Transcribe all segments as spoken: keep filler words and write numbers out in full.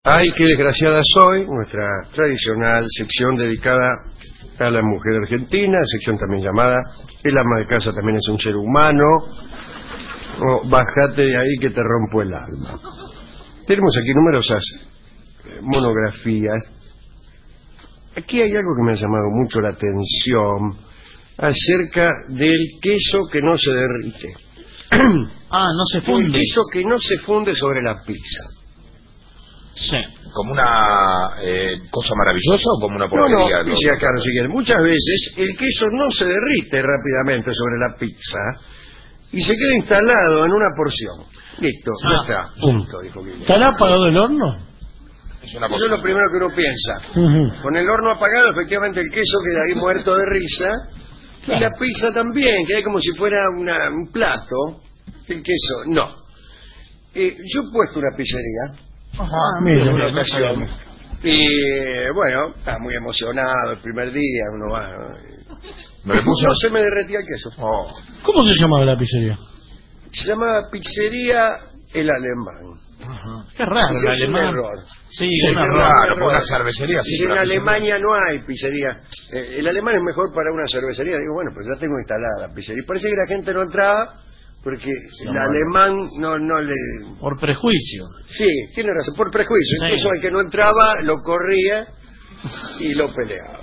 Ay, qué desgraciada soy, nuestra tradicional sección dedicada a la mujer argentina, sección también llamada El ama de casa también es un ser humano, o Bájate de ahí que te rompo el alma. Tenemos aquí numerosas eh, monografías. Aquí hay algo que me ha llamado mucho la atención acerca del queso que no se derrite. Ah, no se funde. El queso que no se funde sobre la pizza. Sí. ¿Como una eh, cosa maravillosa o como una porquería? No, no, dice acá lo siguiente. Muchas veces el queso no se derrite rápidamente sobre la pizza y se queda instalado en una porción. Listo, Ah, ya está, punto, dijo Guillermo. ¿Estará apagado el horno? Es una Eso es lo primero que uno piensa. Uh-huh. Con el horno apagado, efectivamente, el queso queda ahí muerto de risa. Claro. Y la pizza también, queda como si fuera una, un plato. El queso, no. Eh, yo he puesto una pizzería Ajá, mira, en una mira, ocasión. mira. Y eh, bueno, estaba muy emocionado el primer día, uno va. ¿Me le puso? No se me derretía el queso. Oh. ¿Cómo se llamaba la pizzería? Se llamaba Pizzería El Alemán. Ajá. Qué raro, Ese el es un alemán. error. Sí, Sí, un qué error. Claro, error. por una cervecería sí. Dice, pero en la pizzería- Alemania no hay pizzería. Eh, el alemán es mejor para una cervecería. Digo, bueno, pues ya tengo instalada la pizzería. Y parece que la gente no entraba porque el bueno. alemán no, no le... Por prejuicio. Sí, tiene razón, por prejuicio. Sí. Incluso el que no entraba lo corría y lo peleaba.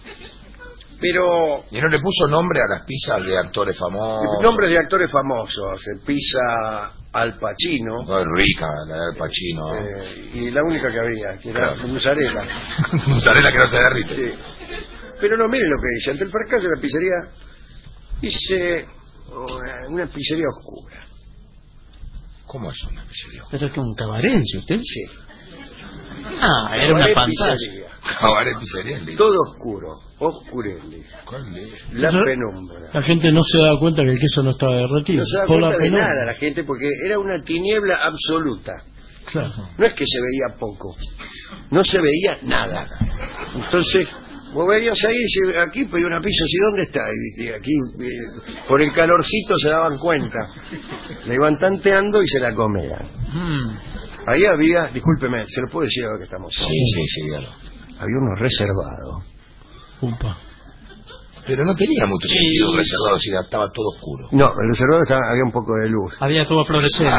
Pero ¿Y no le puso nombre a las pizzas de actores famosos? nombres de actores famosos, eh, Pizza Al Pacino, No, es rica la del Pacino. eh, y la única que había, que era Claro. mozzarella. Mozzarella que no se derrite. Sí. Pero no, miren lo que dice. Ante el fracaso de la pizzería, dice una, una pizzería oscura. ¿Cómo es una pizzería? Pero es que un cabaret, ¿sí usted? Sí. Ah, era una Cabaret pantalla. pizzería. Cabaret pizzería es lindo. Todo oscuro, oscureli. ¿Cuál es? La Eso- penumbra. La gente no se da cuenta que el queso no estaba derretido. No se da por la cuenta de penumbra. nada la gente porque era una tiniebla absoluta. Claro. No es que se veía poco, no se veía nada. Entonces, vos venías ahí y dice, aquí pedí una pizza, ¿sí dónde está? Y, y aquí, eh, por el calorcito se daban cuenta. La iban tanteando y se la comían. Mm. Ahí había, discúlpeme, se lo puedo decir ahora que estamos. Sí, sí, sí, dígalo. Había uno reservado. Upa. Pero no tenía mucho Sí. sentido reservado si estaba todo oscuro. No, el reservado estaba- había un poco de luz. Había todo fluorescente.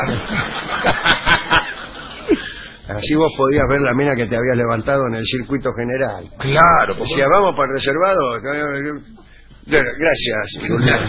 Así vos podías ver la mina que te habías levantado en el circuito general. Claro, porque... Decía, vamos para el reservado. Gracias, Julián.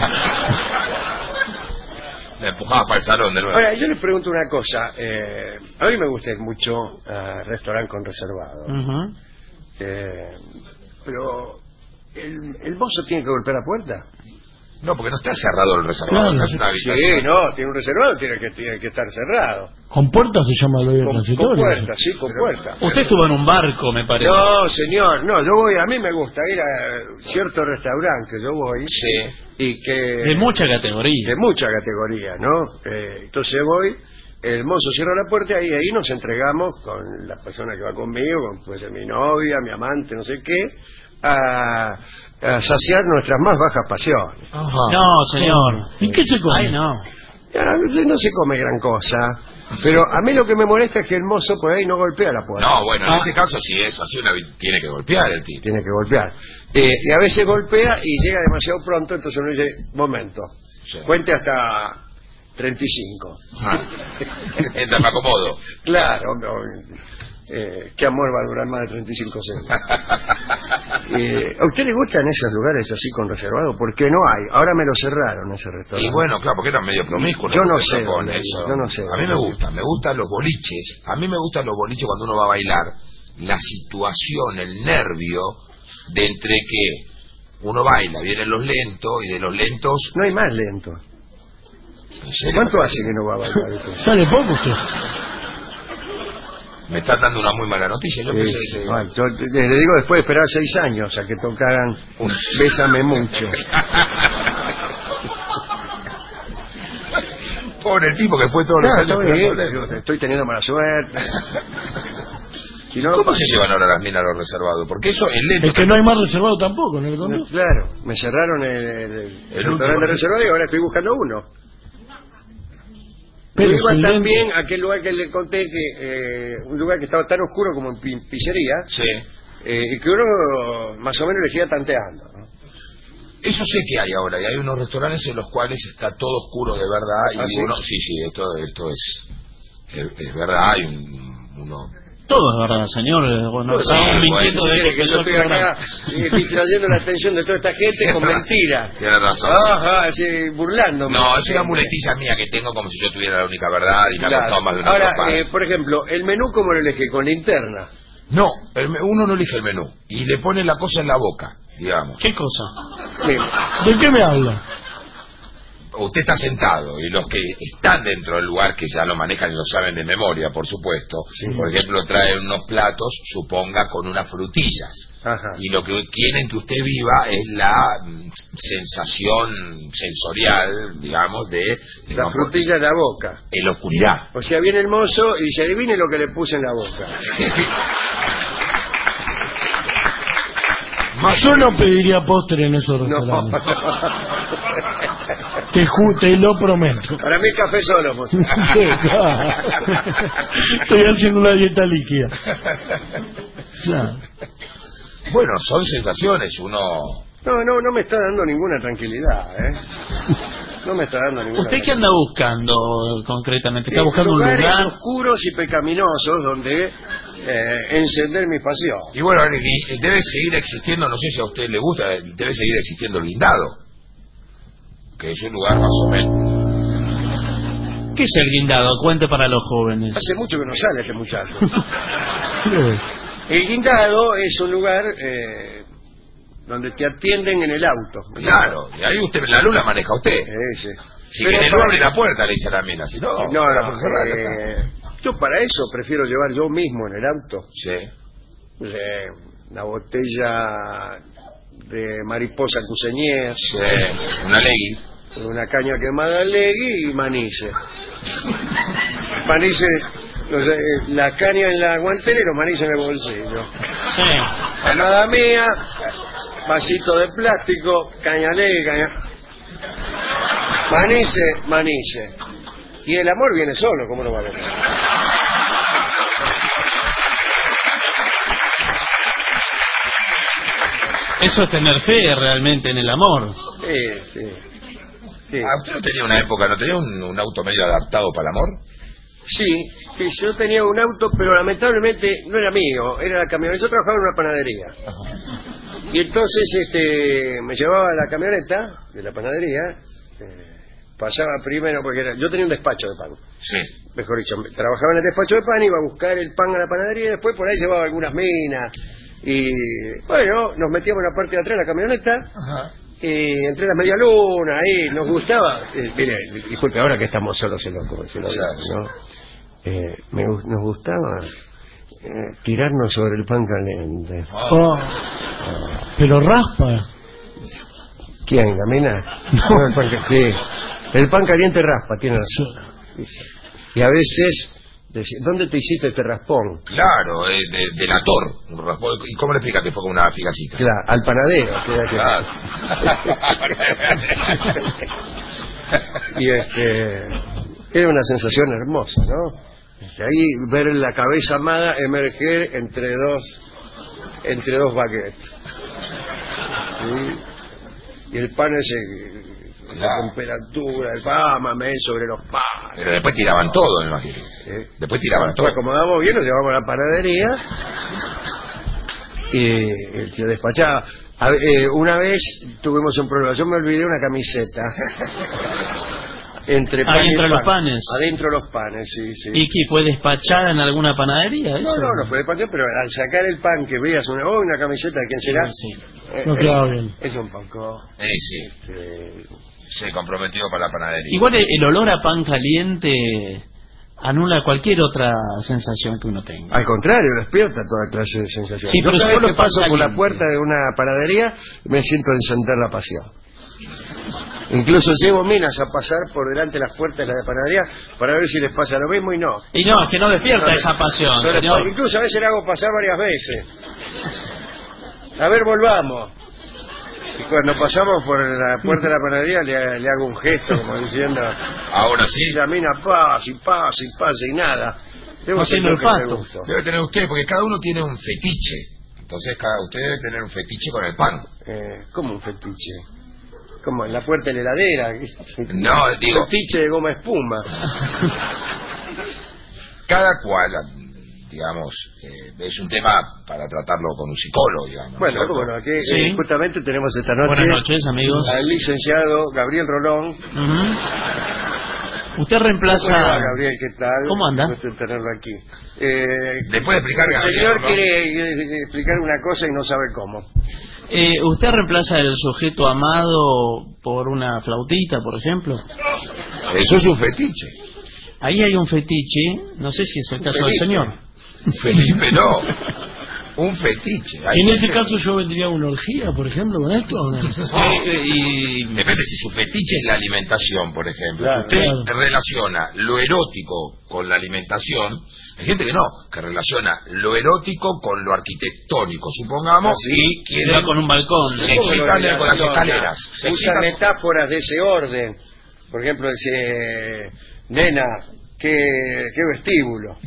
Me empujaba para el salón de nuevo. Ahora, yo les pregunto una cosa. Eh, a mí me gusta ir mucho a restaurante con reservado. Ujú. Eh, pero, ¿el, ¿el mozo tiene que golpear la puerta? No, porque no está cerrado el reservado. Claro. No es una Sí, habitación. no, tiene un reservado, tiene que, tiene que estar cerrado. ¿Con puertas se llama el horario Con, con transitorio? puerta, sí, con puerta. Usted estuvo en un barco, me parece. No, señor, no, yo voy, a mí me gusta ir a cierto restaurante que yo voy Sí. y que... De mucha categoría. de mucha categoría, ¿no? Eh, entonces voy, el mozo cierra la puerta y ahí nos entregamos con la persona que va conmigo, con puede ser mi novia, mi amante, no sé qué, a, a saciar nuestras más bajas pasiones. Ajá. No, señor. ¿Y qué se come? Ay, no. Ya, no se come gran cosa, pero a mí lo que me molesta es que el mozo por ahí no golpea la puerta. No, bueno, en Ah. ese caso sí es así, una... tiene que golpear el tipo. Tiene que golpear. Eh, y a veces golpea y llega demasiado pronto, entonces uno dice, momento, Sí. cuente hasta treinta y cinco. Ah. Entra, me acomodo. Claro, no, eh, ¿qué amor va a durar más de treinta y cinco segundos? Eh, ¿A usted le gustan esos lugares así con reservado? Porque no hay. Ahora me lo cerraron ese restaurante. Y bueno, claro, porque eran medio promiscuos. Yo los no que sé con dónde eso. ir, yo no sé A mí me dónde ir. gustan, me gustan los boliches. A mí me gustan los boliches cuando uno va a bailar. La situación, el nervio de entre que uno baila, vienen los lentos y de los lentos... No hay más lento. ¿En serio? ¿Cuánto hace que no va a bailar usted? ¿Sale poco usted? Me está dando una muy mala noticia. Yo Sí, pensé sí. que... No, yo le le digo después de esperar seis años a que tocaran un Bésame Mucho. Pobre el tipo que fue todos Claro, los años... estoy, esperando. bien, estoy teniendo mala suerte. Si no, ¿Cómo se llevan ahora las minas a los reservados? Porque eso en lento... Es que no hay más reservado tampoco en el No, conducto. claro, me cerraron el, el, el último. restaurante reservado y ahora estoy buscando uno. Pero iba también a aquel lugar que le conté, que eh, un lugar que estaba tan oscuro como en pi pizzería, sí. eh, y que uno más o menos le iba tanteando, ¿no? Eso sé que hay ahora, y hay unos restaurantes en los cuales está todo oscuro de verdad, y ¿Ah, sí? uno, sí, sí, esto, esto es, es, es verdad, hay un, uno... Todo es verdad, señor. Bueno, Pues, estamos sí, mintiendo bueno, de que, que yo estoy acá y estoy trayendo la atención de toda esta gente con mentiras. Tiene razón. Ajá, sí, burlándome. No, es una muletilla mía que tengo como si yo tuviera la única verdad y me Claro. ha costado más de una Ahora, copa. eh, por ejemplo, el menú, ¿cómo lo elegí? Con linterna. No, el me- uno no elige el menú y le pone la cosa en la boca, digamos. ¿Qué cosa? Bien. ¿De qué me habla? Usted está sentado y los que están dentro del lugar, que ya lo manejan y lo saben de memoria, por supuesto, Sí. por ejemplo, traen unos platos, suponga, con unas frutillas. Ajá. Y lo que quieren que usted viva es la mm, sensación sensorial, digamos, de... de La no- frutilla en la boca. en la oscuridad. O sea, viene el mozo y se adivine lo que le puse en la boca. Más Yo no pediría postre en esos No. restaurantes. Te, ju te lo prometo. Para mí café solo, mozo. Sí, claro. Estoy haciendo una dieta líquida. Claro. Bueno, son sensaciones, uno... No, no, no me está dando ninguna tranquilidad, ¿eh? No me está dando ninguna ¿Usted qué anda buscando concretamente? ¿Está Eh, buscando un lugares lugar? oscuros y pecaminosos donde eh, encender mi pasión. Y bueno, y debe seguir existiendo, no sé si a usted le gusta, debe seguir existiendo el Guindado, que es un lugar más o menos... ¿Qué es el guindado? Cuente para los jóvenes. Hace mucho que no sale este muchacho. Sí. El Guindado es un lugar eh, donde te atienden en el auto. Claro, y ahí usted, la luz la maneja usted. Ese. Si Pero quiere no para- abre la puerta, le dice a la mina, si no, No, la no, puede cerrar, ya está. eh, yo para eso prefiero llevar yo mismo en el auto Sí. no sé, una botella de mariposa cuseñés, Sí, una ley. una caña quemada legui y manice. Manice, no sé, la caña en la guantera y los manices en el bolsillo. Sí. Nada mía, vasito de plástico, caña legui, caña... Manice, manice. Y el amor viene solo, ¿cómo lo va a ver? Eso es tener fe realmente en el amor. Sí, sí. Sí. ¿A usted no tenía una época, no tenía un, un auto medio adaptado para el amor? Sí, sí, yo tenía un auto, pero lamentablemente no era mío, era la camioneta. Yo trabajaba en una panadería. Y entonces este, me llevaba la camioneta de la panadería, eh, pasaba primero, porque era, yo tenía un despacho de pan, Sí. mejor dicho, trabajaba en el despacho de pan, iba a buscar el pan a la panadería y después por ahí llevaba algunas minas. Y bueno, nos metíamos en la parte de atrás de la camioneta. Ajá. Y entre las medialunas, ahí nos gustaba. Eh, mire, disculpe, ahora que estamos solos en los como se lo hablamos, ¿no? Eh, me, gu- nos gustaba eh, tirarnos sobre el pan caliente. Oh. Pero raspa. ¿Quién, Gamina? No, el pan ca- sí. El pan caliente raspa, tiene razón. Y a veces, deci- ¿dónde te hiciste este raspón? Claro, es de, delator. Un raspón. ¿Y cómo le explica que fue con una figacita? Claro, al panadero. queda que- Claro. Y este, era una sensación hermosa, ¿no? Y ahí ver la cabeza amada emerger entre dos entre dos baguettes. Y, y el pan ese, esa Claro. temperatura, el pan, mamé sobre los panes. Pero después tiraban todo, me imagino. ¿eh? Después tiraban todo. Nos acomodamos bien, nos llevamos a la panadería y eh, se despachaba. A- eh, una vez tuvimos un problema, yo me olvidé una camiseta. Entre pan y Adentro de los pan. panes. Adentro de los panes, sí, sí. ¿Y qué fue despachada en alguna panadería? No, Eso? no, no fue despachado, pero al sacar el pan que veas una, oh, una camiseta de quién será, Sí. eh, No es, quedaba bien. es un poco Eh, sí, eh, sí, comprometido para la panadería. Igual el, el olor a pan caliente anula cualquier otra sensación que uno tenga. al contrario, despierta toda clase de sensaciones. Sí, Yo pero cada solo vez que pan paso por la caliente. puerta de una panadería me siento encender la pasión. Incluso llevo minas a pasar por delante de las puertas de la panadería para ver si les pasa lo mismo y no. Y no, es que no despierta No, esa pasión, no les señor. pa- Incluso a veces la hago pasar varias veces. A ver, volvamos. Y cuando pasamos por la puerta de la panadería le, le hago un gesto como diciendo, ahora sí. y la mina pasa y pasa y pasa y nada. Debo Haciendo el pato. Debe tener usted, porque cada uno tiene un fetiche. Entonces cada usted debe tener un fetiche con el pan. Eh, ¿Cómo un fetiche? Como en la puerta de la heladera. No, digo... Fetiche de goma espuma. Cada cual, digamos, eh, es un tema para tratarlo con un psicólogo, digamos. Bueno, ¿cierto? bueno, aquí Sí. eh, justamente tenemos esta noche Buenas noches, amigos. al licenciado Gabriel Rolón. Ujú. Usted Hola, reemplaza... Gabriel, ¿qué tal? ¿Cómo anda? Gusto en tenerlo aquí. Eh, ¿Le puede explicar, el Gabriel, señor no? quiere eh, explicar una cosa y no sabe cómo. Eh, ¿Usted reemplaza el sujeto amado por una flautita, por ejemplo? Eso es un fetiche. Ahí hay un fetiche, no sé si es el caso del Felipe. señor. Felipe, no. Un fetiche. Hay En ese gente- caso yo vendría una orgía, por ejemplo, con esto, ¿o no? Eh, y depende si su fetiche es la alimentación, por ejemplo. Claro, si usted claro. relaciona lo erótico con la alimentación, hay gente que no, que relaciona lo erótico con lo arquitectónico, supongamos, Ah, y quiere Va con un balcón. se excitan con las escaleras. Se Usa excitan- metáforas de ese orden. Por ejemplo, dice, nena, qué, qué vestíbulo.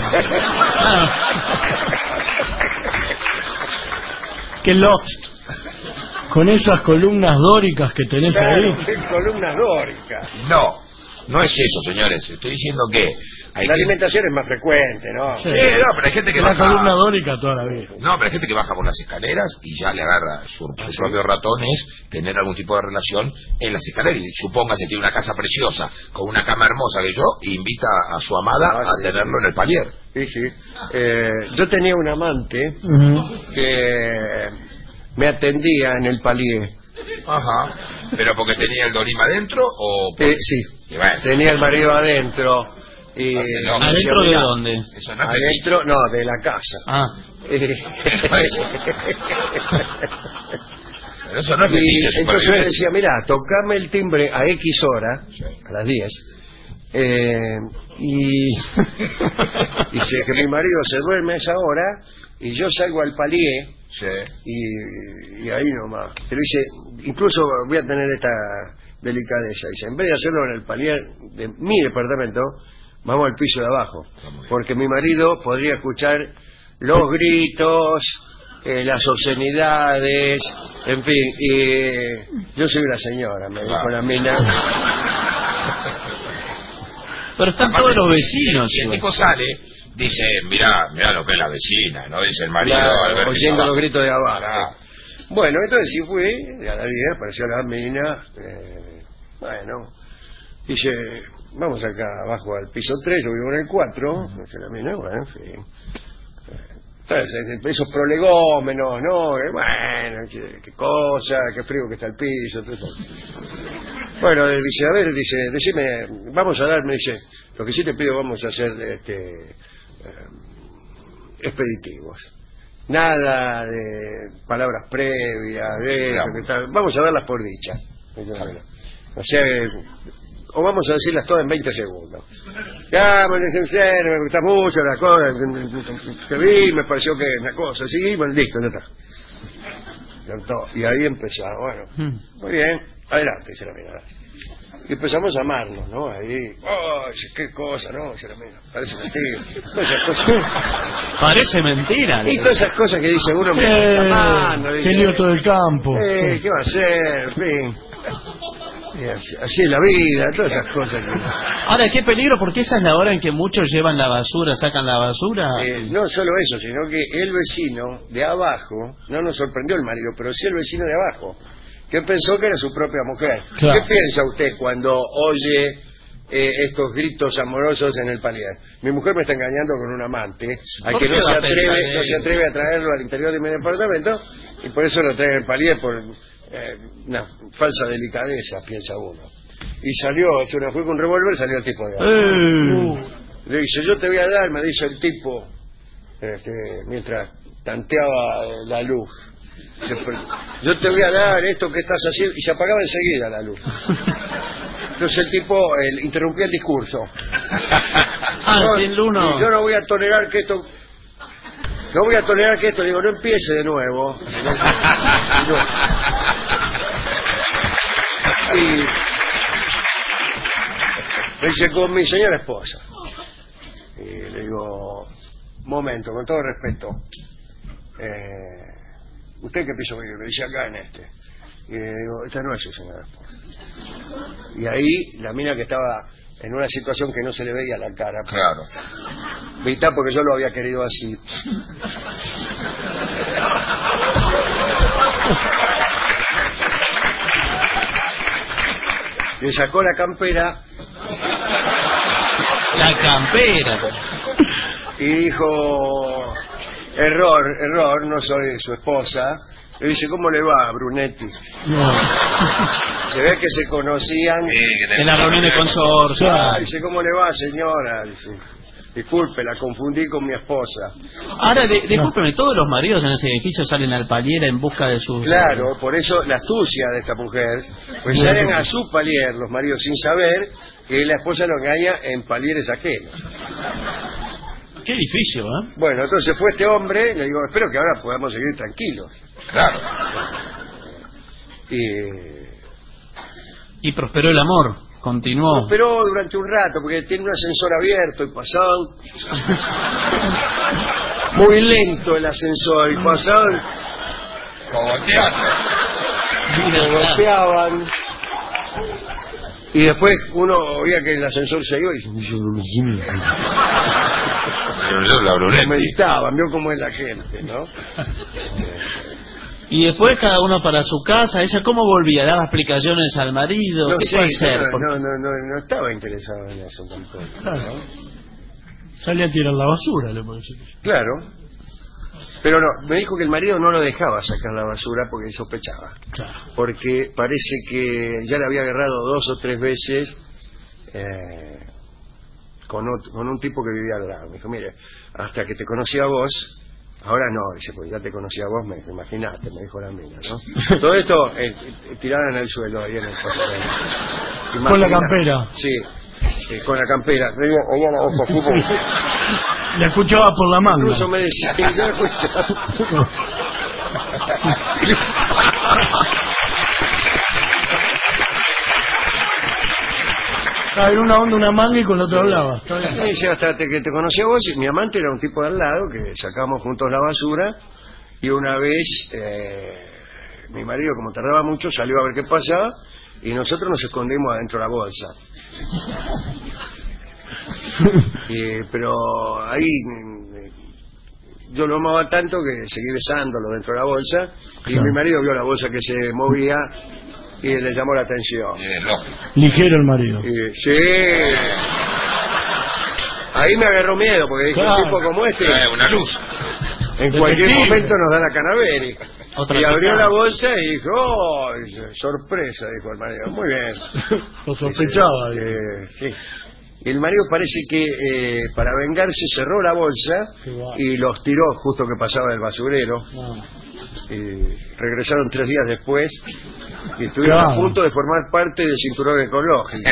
Qué loft. Con esas columnas dóricas que tenés Claro, ahí. qué columnas dóricas. No, no es eso, señores. Estoy diciendo que hay La gente... alimentación es más frecuente, ¿no? Sí. Sí, no, pero hay gente que La baja... columna dórica toda la vida. No, pero hay gente que baja por las escaleras y ya le agarra su, su propio ratón es tener algún tipo de relación en las escaleras. Y supóngase tiene una casa preciosa con una cama hermosa que yo e invita a su amada Ah, a sí, tenerlo sí. en el palier. Sí, sí. Eh, yo tenía un amante Ujú. que me atendía en el palier. Ajá. ¿Pero porque tenía el Dorima adentro o...? Eh, sí, Y bueno, tenía el marido adentro. Y Ah, sí, no. me decía, ¿Adentro de "Mirá, dónde? eso no es fetiche. adentro, no, de la casa. Ah, Eh, Pero eso no es y fetiche, entonces me supervivencia. decía, mira, tocame el timbre a X hora, Sí. a las diez, eh, y dice que mi marido se duerme a esa hora y yo salgo al palier Sí. y, y ahí nomás. Pero dice, incluso voy a tener esta delicadeza. Dice, en vez de hacerlo en el palier de mi departamento, vamos al piso de abajo. Está muy bien. Porque mi marido podría escuchar los gritos, eh, las obscenidades, en fin. Y eh, yo soy una señora, me dijo Claro. la mina. pero están Aparte, todos los vecinos. Si el igual. tipo sale, dice, mirá, mirá lo que es la vecina, ¿no? Dice el marido Claro, al ver que oyendo estaba- los gritos de abajo. Claro. Bueno, entonces sí fui, y a las diez apareció la mina, eh, bueno, dice, vamos acá abajo al piso tres, yo vivo en el cuatro, dice la mina, bueno, en fin. Entonces, esos prolegómenos, ¿no? Que, bueno, qué, qué cosa, qué frío que está el piso, todo eso. Bueno, eh, dice, a ver, dice, decime, vamos a dar, me dice, lo que sí te pido, vamos a hacer este eh, expeditivos. Nada de palabras previas, de eso, que tal. Vamos a darlas por dicha. O sea, eh, o vamos a decirlas todas en veinte segundos. Ya, bueno, sincero, me gusta mucho la cosa que vi, me pareció que una cosa, sí, bueno, listo, ya está. Ya está. Y ahí empezamos, bueno, Hmm. muy bien, adelante, dice la mina. Y empezamos a amarnos, ¿no? Ahí, oh, dice, qué cosa, ¿no? Dice la mina, parece mentira. Todas esas cosas. Parece mentira. Y todas esas cosas que dice uno, me Eh, está amando, dice, qué lío todo el campo. eh, ¿qué va a hacer? En fin. Y así, así es la vida, todas esas cosas que... Ahora, qué peligro, porque esa es la hora en que muchos llevan la basura, sacan la basura. Eh, no solo eso, sino que el vecino de abajo, no nos sorprendió el marido, pero sí el vecino de abajo, que pensó que era su propia mujer. Claro. ¿Qué piensa usted cuando oye eh, estos gritos amorosos en el palier? Mi mujer me está engañando con un amante, al ¿Por que qué no se, va a pensar atreve, no eso? se atreve a traerlo al interior de mi departamento, y por eso lo trae en el palier, por eh, una falsa delicadeza, piensa uno. Y salió, hecho una fue con un revólver, salió el tipo de abajo. Eh, Le dice, yo te voy a dar, me dice el tipo, este, mientras tanteaba eh, la luz. Dice, "Pero yo te voy a dar esto que estás haciendo", y se apagaba enseguida la luz. Entonces el tipo eh, interrumpía el discurso. Ah, No, si el uno... y yo no voy a tolerar que esto... No voy a tolerar que esto, digo, no empiece de nuevo. No, no. Y me dice, con mi señora esposa. Y le digo, momento, con todo respeto, eh, ¿usted qué piso vive? Me dice, acá en este. Y le digo, esta no es su señora esposa. Y ahí la mina, que estaba en una situación que no se le veía la cara. Claro. Mitad porque yo lo había querido así. Le sacó la campera. La campera. Y dijo, error, error, no soy su esposa. Le dice, ¿cómo le va, Brunetti? No. Se ve que se conocían. Sí, que En la reunión de consorcio. Ah, dice, ¿cómo le va, señora? Dice, disculpe, la confundí con mi esposa. Ahora, de, discúlpeme, ¿todos los maridos en ese edificio salen al palier en busca de sus... Claro, por eso la astucia de esta mujer, pues salen a su palier los maridos sin saber que la esposa lo engaña en palieres ajenos. Qué edificio, ¿eh? Bueno, entonces fue este hombre, le digo, espero que ahora podamos seguir tranquilos. Claro. Y Y prosperó el amor, continuó. pero durante un rato, porque tiene un ascensor abierto y pasaban muy lento el ascensor y pasaban, Como teatro. se golpeaban y después uno oía que el ascensor se iba y La Brunetti. meditaban, vio cómo es la gente, ¿no? Y después cada uno para su casa. ¿Ella cómo volvía? ¿Daba explicaciones al marido? No ¿Qué sé, puede ser? no, Porque- no, no, no, no estaba interesado en eso tampoco, ¿no? Salía a tirar la basura, le puedo decir. Claro. Pero no, me dijo que el marido no lo dejaba sacar la basura porque sospechaba. Claro. Porque parece que ya le había agarrado dos o tres veces eh, con, otro, con un tipo que vivía al lado. Me dijo, mire, hasta que te conocí a vos, ahora no, dice, pues ya te conocí a vos, me dijo, imaginaste, me dijo la mina, ¿no? Todo esto eh, eh, tirada en el suelo, ahí en el papel. Con la campera. Sí, eh, con la campera. Oía, oía la voz así como... La escuchaba por la manga. Incluso me decía, yo la escuchaba. Ah, era una onda, una manga y con la otra hablaba. Está bien. Me dice, hasta que te conocí a vos, mi amante era un tipo de al lado que sacábamos juntos la basura y una vez eh, mi marido, como tardaba mucho, salió a ver qué pasaba y nosotros nos escondimos adentro de la bolsa. Y, pero ahí mm, yo lo amaba tanto que seguí besándolo dentro de la bolsa y Claro. mi marido vio la bolsa que se movía y le llamó la atención. Eh, lógico. Ligero el marido. Y, sí. Ahí me agarró miedo porque dije, Claro. un tipo como este Eh, una luz. en cualquier Detective. momento nos da la Canaveri. Otra Y abrió picada. la bolsa y dijo, oh, dice, sorpresa, dijo el marido. Muy bien. Lo sospechaba. Dice, eh, sí. Y el marido parece que eh, para vengarse cerró la bolsa Qué guay. y los tiró justo que pasaba del basurero. Ah. Y regresaron tres días después y estuvieron Claro. a punto de formar parte del cinturón ecológico.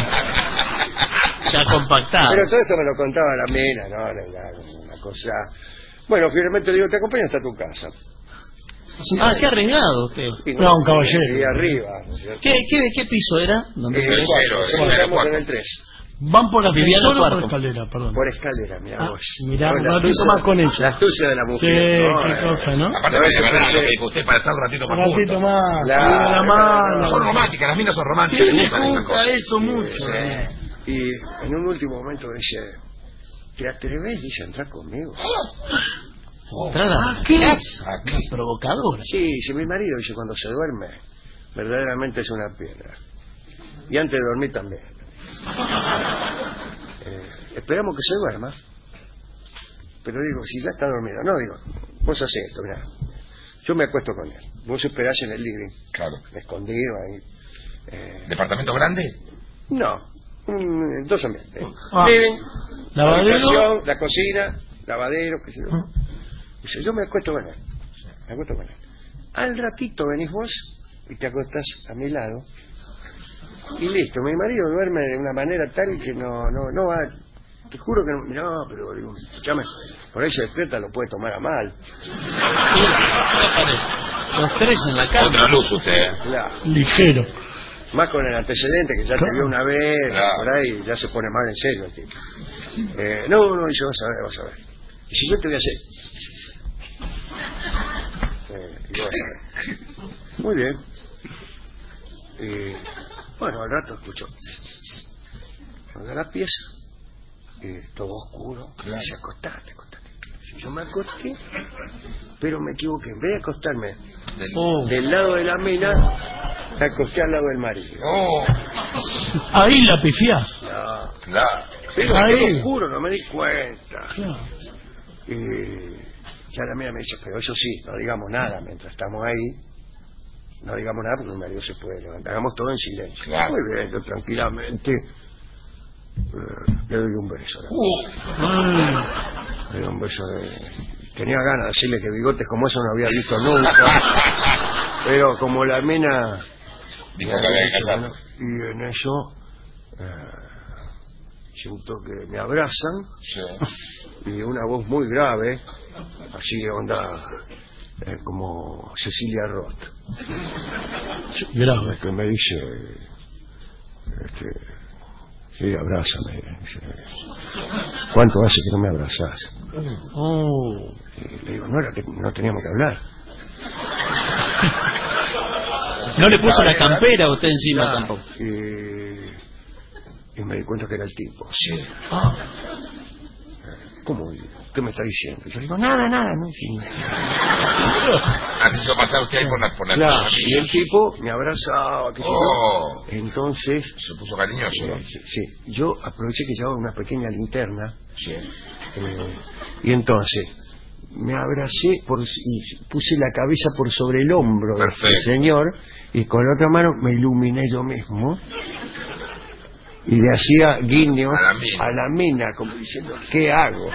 Ya compactado. Pero todo esto me lo contaba la mina, ¿no? La, la- una cosa... Bueno, finalmente le digo, te acompaño hasta tu casa. Ah, qué arriesgado usted. Y No, un caballero. Y arriba, ¿no es cierto? ¿Qué, qué, ¿Qué piso era? ¿Dónde Eh, fue? el cuatro, cero, nos el encontramos cuatro. en el tres. ¿Van por Vivía en ascensor el o por cuarto. escalera? Perdón. Por escalera, mira Ah, vos. mirá, No, un la ratito astucia- más con ella. La astucia de la Sí, mujer. ¿no? qué Eh, cosa, ¿no? Aparte, A veces de verdad, pensé- lo que dijo usted para estar un ratito Un más ratito juntos. más. Claro, Cuida la mano. Son románticas, las minas son Sí, románticas. les me gustan esas gusta cosas. eso mucho. Y en un último momento me dice, ¿te atreves? Dice, a entrar conmigo. Entrar a Ah, ¿qué? Ah, ¿qué? provocadora. Sí, dice, mi marido dice, cuando se duerme, verdaderamente es una piedra. Y antes de dormir también. Eh, esperamos que se duerma. Pero digo, si ya está dormido, no, digo, vos hacés esto, mirá. Yo me acuesto con él. Vos esperás en el living, Claro. escondido ahí. Eh, ¿Departamento grande? no, mm, dos ambientes. Ah. Living, Lavadero. habitación, la cocina, lavadero, qué sé yo. Dice, yo me acuesto con él. Me acuesto con él. Al ratito venís vos y te acostás a mi lado. Y listo, mi marido duerme de una manera tal que no, no, no va. Te juro que no, no, pero digo, escuchame, por ahí se despierta, lo puede tomar a mal. Sí, ¿qué le parece? Los tres en la Otra cama. luz usted. Claro. Ligero. Más con el antecedente que ya te vio una vez, Claro. por ahí ya se pone mal en serio el tipo. Eh, no, no, y yo vas a ver, vas a ver. Y si yo te voy a hacer... Eh, y vas a ver. Muy bien. Y, bueno, al rato escucho... Cuando la pieza, y todo oscuro, Claro. dice, acostate, acostate. Si yo me acosté, pero me equivoqué. En vez de acostarme Del- Oh. del lado de la mina, me acosté al lado del marido. Oh, Ahí la pifiás. No, claro. pero Ahí. todo oscuro, no me di cuenta. Claro. Y ya la mina me dice, pero eso sí, no digamos nada mientras estamos ahí. No digamos nada porque mi marido se puede levantar. Hagamos todo en silencio. Claro. Muy bien, yo tranquilamente eh, le doy un beso. ¿no? Uh, Ay, Le doy un beso de... Tenía ganas de decirle que bigotes como eso no había visto nunca. Pero como la mina... dijo que había que casarse. Y en eso... Eh, siento que me abrazan Sí. y una voz muy grave, así onda eh, como Cecilia Roth, grave. que me dice, este, sí, abrázame. Dice, ¿cuánto hace que no me abrazás? Oh. Y le digo, no era que no teníamos que hablar. No le puso la campera a usted encima tampoco. Y, y me di cuenta que era el tipo. Sí. Ah, ¿Cómo? ¿Qué me está diciendo? Y yo le digo, nada, nada, no. Sí. Así hizo pasar usted ahí por la, por la Claro, por la- y el tipo me abrazaba, qué sé yo. Oh, Entonces, se puso cariñoso, ¿no? eh, sí, sí, yo aproveché que llevaba una pequeña linterna Sí. eh, y entonces me abracé por, y puse la cabeza por sobre el hombro del Perfecto. señor y con la otra mano me iluminé yo mismo y le hacía guiño A la mina. a la mina, como diciendo, ¿qué hago?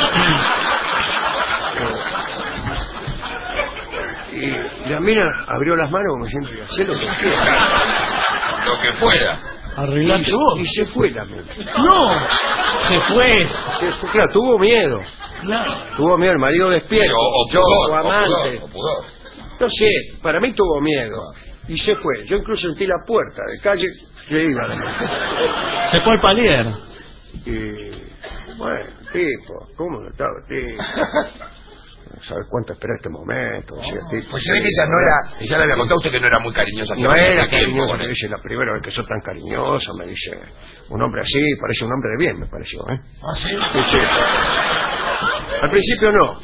Eh, y la mina abrió las manos como diciendo, hacé lo que quieras. Lo que pueda. arreglate vos. Y se fue la mina. No, Se fue. Se fue, claro, tuvo miedo. claro. Tuvo miedo, el marido despierto, O, o yo, pudor, su o amante. pudor, o pudor. No sé, para mí tuvo miedo. Y se fue. Yo incluso sentí la puerta de calle que iba. Se fue al palier. Y, bueno, tipo, ¿cómo no estaba? Tipo, ¿sabes cuánto esperé este momento? Decía, tipo, Pues se ve que ella no era, ella le había contado a usted que no era muy cariñosa. hace No bastante era tiempo cariñoso, con me él. dice, la primera vez que sos tan cariñoso, me dice, un hombre así, parece un hombre de bien, me pareció, ¿eh? ¿Ah, sí? Sí, sí. Al principio no.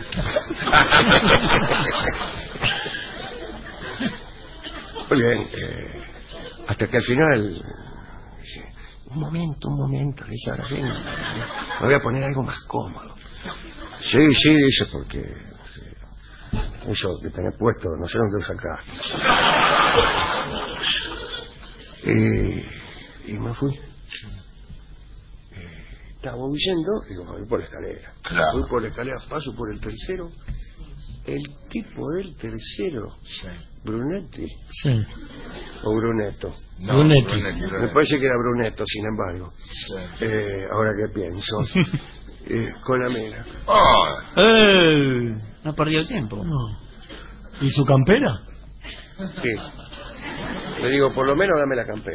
Muy bien, eh, hasta que al final, dice, un momento, un momento, le dije, ahora bien, me voy a poner algo más cómodo. Sí, sí, dice, porque sí, eso que tenés puesto, no sé dónde lo sacaste. Y, y me fui. Eh, estaba huyendo, digo, me voy por la escalera. Claro. Voy por la escalera, paso por el tercero. El tipo del tercero, Sí. Brunetti Sí. o Bruneto. No, Brunetti. Brunetti, Me Brunetti. parece que era Bruneto, sin embargo. Sí. Eh, ahora que pienso, eh, con la mina. Oh, Eh, no perdió el tiempo. No. ¿Y su campera? Sí. Le digo, por lo menos dame la campera.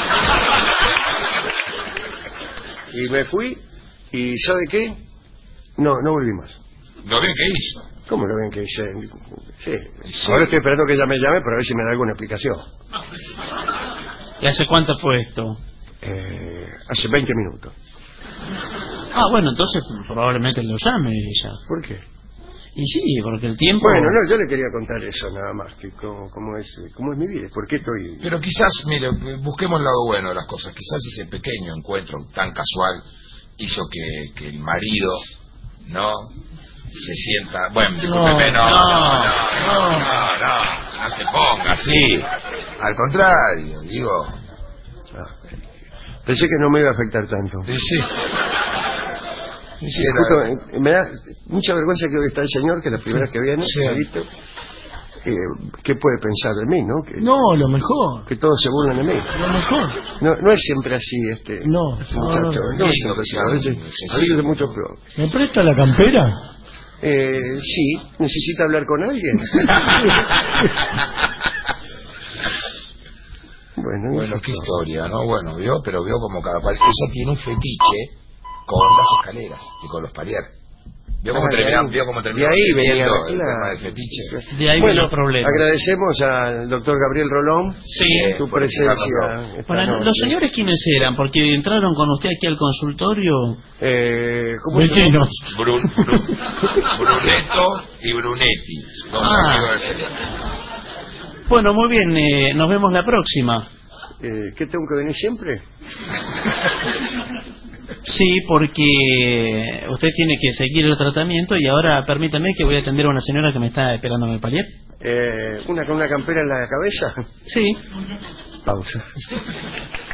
Y me fui, y ¿sabe qué? No, no volví más. lo bien que hizo. ¿Cómo lo ven que hice? Sí. Sí. Ahora estoy esperando que ella me llame para ver si me da alguna explicación. ¿Y hace cuánto fue esto? Eh, hace veinte minutos. Ah, bueno, entonces probablemente lo llame ella. ¿Por qué? Y sí, porque el tiempo... Bueno, no, yo le quería contar eso nada más, que cómo, cómo es, cómo es mi vida, por qué estoy... Pero quizás, mire, busquemos el lado bueno de las cosas. Quizás ese pequeño encuentro tan casual hizo que, que el marido, ¿no? Se sienta... Bueno, discúlpeme, no, no, no, no, no, no, no se ponga así. Al contrario, digo... Ah, pensé que no me iba a afectar tanto. Sí, sí. Sí, Sí, justo, era- eh, me da mucha vergüenza que hoy está el señor, que es la primera vez que viene, Sí. señorito. Eh, ¿Qué puede pensar de mí, no? Que, No, lo mejor. que todos se burlan de mí. Lo mejor. No, no es siempre así, este No, muchacho. no, no, No, no. es siempre así. A veces, a veces es mucho peor. ¿Me presta la campera? Eh, sí, necesita hablar con alguien. Bueno, Bueno, Bueno, no qué sé. historia, ¿no? Bueno, vio, pero vio como cada cual. Ella tiene un fetiche con las escaleras y con los palieres. ¿Vio cómo Ah, de terminó? ahí- ¿Vio cómo terminó? de ahí venía, entendiendo el claro. tema del fetiche? De ahí Bueno, viene el problema. agradecemos al doctor Gabriel Rolón Sí. su por presencia. explicarnos. esta Bueno, noche. ¿los señores quiénes eran? Porque entraron con usted aquí al consultorio. Eh, ¿Cómo se llama? Vecinos. Brun, Brun- Brunetto y Brunetti, dos Ah. amigos del señor. Bueno, muy bien, eh, nos vemos la próxima. Eh, ¿Qué tengo que venir siempre? Sí, porque usted tiene que seguir el tratamiento y ahora permítame que voy a atender a una señora que me está esperando en el palier. Eh, ¿Una con una campera en la cabeza? Sí. Pausa.